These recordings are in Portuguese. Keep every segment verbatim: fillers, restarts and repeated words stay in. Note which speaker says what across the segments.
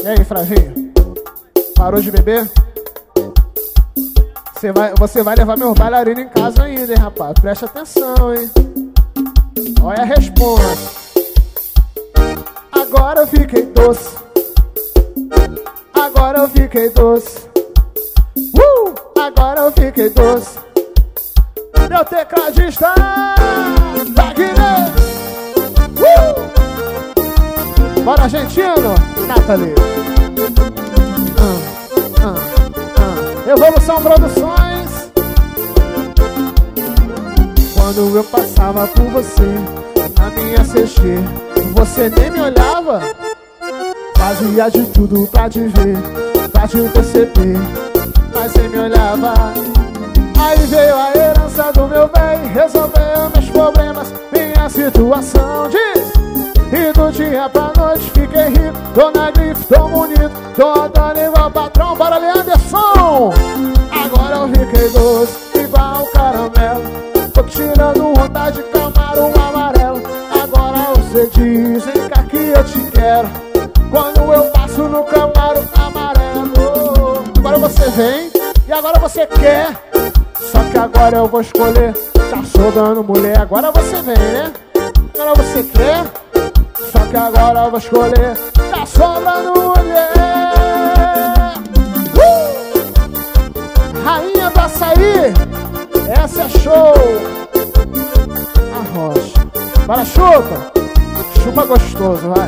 Speaker 1: E aí, Flavinho? Parou de beber? Você vai, você vai levar meus bailarinos em casa ainda, hein, rapaz? Preste atenção, hein? Olha a resposta. Agora eu fiquei doce. Agora eu fiquei doce. Uh! Agora eu fiquei doce. Meu tecladista Wagner. Uh! Bora, argentino, Nathalie. Ah, ah, ah. Evolução Produções. Quando eu passava por você na minha C G, você nem me olhava. Fazia de tudo pra te ver, pra te perceber, mas nem me olhava. Aí veio a herança do meu bem, resolveu meus problemas, minha situação. Diz! E do dia pra noite fiquei rico, tô na grife, tô bonito, tô andando igual patrão. Bora, Leanderson! Agora eu fiquei doce, igual caramelo, tô tirando onda de camarão amarelo. Agora você diz, vem cá que eu te quero, quando eu passo no camarão amarelo. Agora você vem, e agora você quer, só que agora eu vou escolher. Tá sobrando mulher, agora você vem, né? Agora você quer, só que agora eu vou escolher. Tá sobrando mulher. uh! Rainha do açaí, essa é show. A rocha. Para, chupa. Chupa gostoso, vai.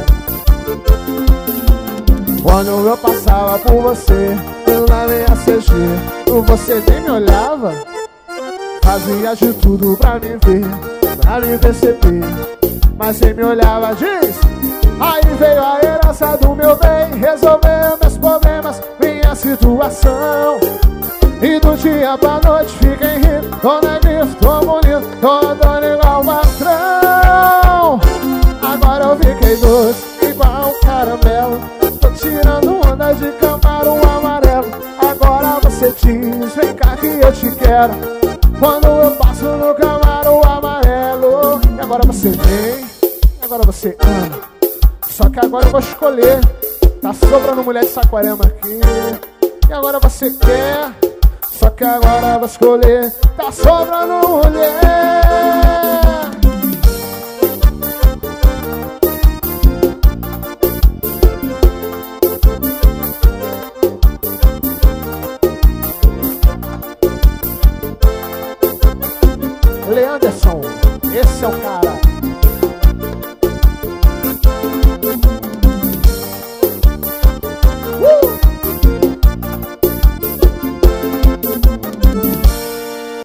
Speaker 1: Quando eu passava por você na minha C G, você nem me olhava. Fazia de tudo pra me ver, pra me perceber, mas nem me olhava. Diz! Aí veio a herança do meu bem, resolveu meus problemas, minha situação. E do dia pra noite fiquei rico, tô na grife, tô bonito, tô andando igual patrão. Agora eu fiquei doce, igual caramelo, tô tirando onda de camarão amarelo. Agora você diz, vem cá que eu te quero, quando eu passo no camarão amarelo. E agora você vem, e agora você ama, só que agora eu vou escolher. Tá sobrando mulher de Saquarema aqui, e agora você quer, só que agora eu vou escolher. Tá sobrando mulher.